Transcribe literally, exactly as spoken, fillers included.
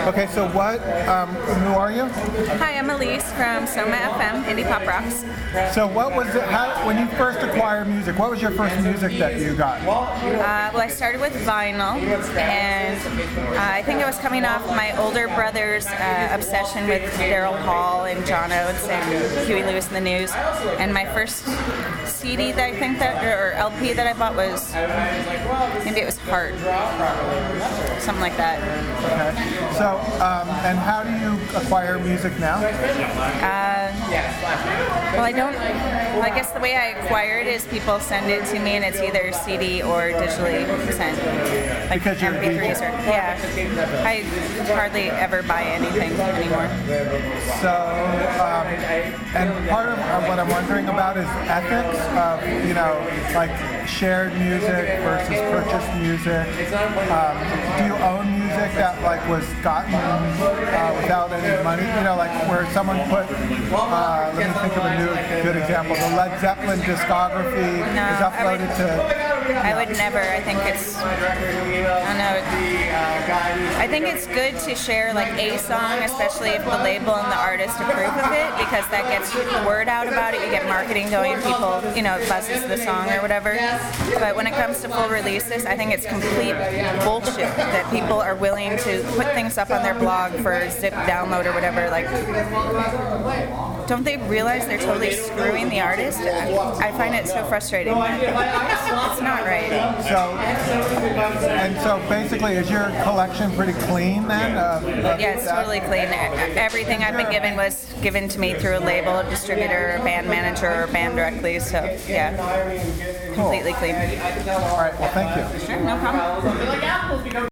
Okay, so what, um, who are you? Hi, I'm Elise from Soma F M, Indie Pop Rocks. So what was it, how, when you first acquired music, what was your first music that you got? Uh, well, I started with vinyl, and uh, I think I was coming off my older brother's uh, obsession with Daryl Hall and John Oates and Huey Lewis and the News. And my first C D that I think that, or L P that I bought was, maybe it was Heart, something like that. Okay. So, um, and how do you acquire music now? Uh, well, I don't, I guess the way I acquire it is people send it to me and it's either C D or digitally sent. Like Because you're a M P threes or, yeah. I hardly ever buy anything anymore. So, um, and part of uh, what I'm wondering about is ethics of, you know, like shared music versus purchased music. Um, do you own music that like was gotten uh, without any money? You know, like where someone put, uh, let me think of a new good example, the Led Zeppelin discography No, is uploaded I would, to... I would never. I think it's, I don't know, I think it's good to share like a song, especially if the label and the artist approve of it, because that gets the word out about it. You get marketing going, people, you know, it buzzes the song or whatever. But when it comes to full releases, I think it's complete bullshit that people are willing to put things up on their blog for zip download or whatever. Like, don't they realize they're totally screwing the artist? I find it so frustrating. It's not right. So, and so basically, is your collection pretty clean then? Uh, Yeah, it's totally clean. Everything I've been given was given to me through a label, a distributor, a band manager, or band directly. So, yeah, completely clean. All right, well, thank you. Sure, no problem.